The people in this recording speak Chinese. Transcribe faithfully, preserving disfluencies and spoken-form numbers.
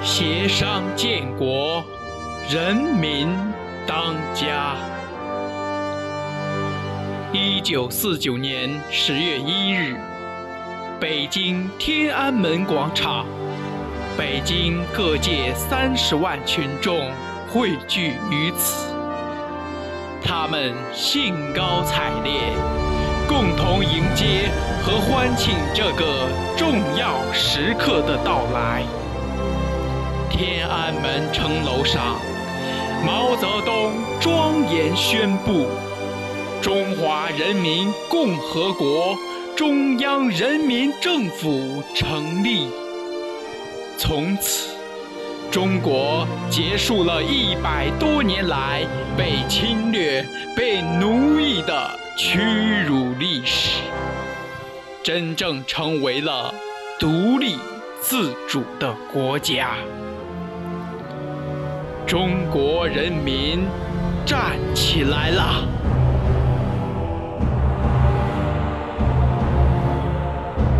协商建国，人民当家。一九四九年十月一日，北京天安门广场，北京各界三十万群众汇聚于此，他们兴高采烈，共同迎接和欢庆这个重要时刻的到来。天安门城楼上，毛泽东庄严宣布：中华人民共和国中央人民政府成立。从此，中国结束了一百多年来被侵略、被奴役的屈辱历史，真正成为了独立自主的国家。中国人民站起来了！